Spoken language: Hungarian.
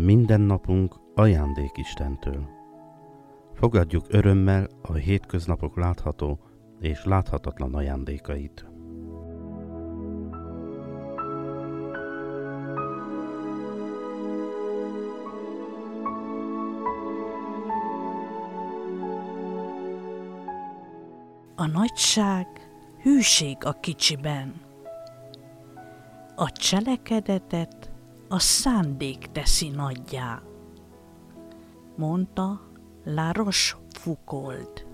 Minden napunk ajándék Istentől. Fogadjuk örömmel a hétköznapok látható és láthatatlan ajándékait. A nagyság hűség a kicsiben. A cselekedetet a szándék teszi nagyjá, mondta La Rochefoucauld.